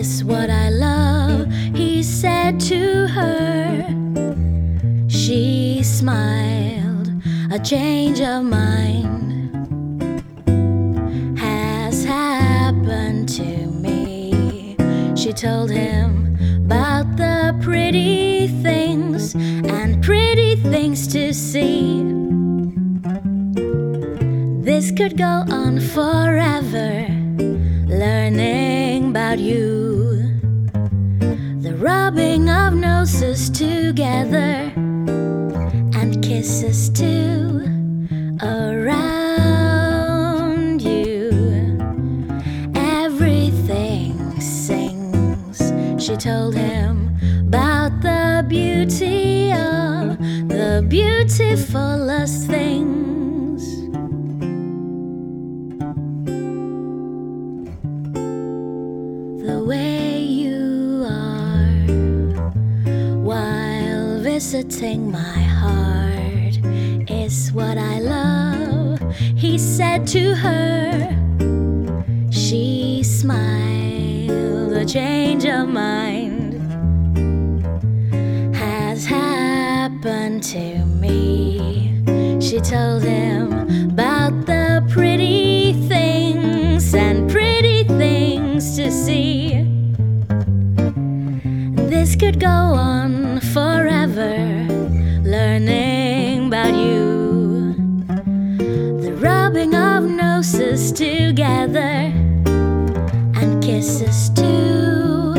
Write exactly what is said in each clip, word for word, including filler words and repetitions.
is what I love, he said to her. She smiled, a change of mind has happened to me. She told him about the pretty things and pretty things to see. This could go on forever, learning about you, the rubbing of noses together and kisses too around you. Everything sings, she told him about the beauty of the beautifulest things. The way you are while visiting my heart is what I love, he said to her. She smiled, a change of mind has happened to me. She told him about the pretty things and pretty things to see. This could go on forever, learning about you, the rubbing of noses together and kisses too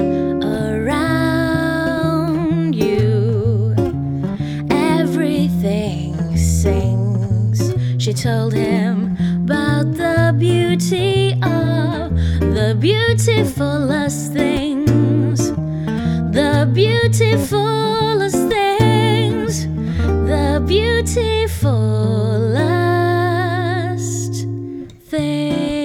around you. Everything sings, she told him about the beauty of the beautifulest things, the beautifulest things, the beautifulest things.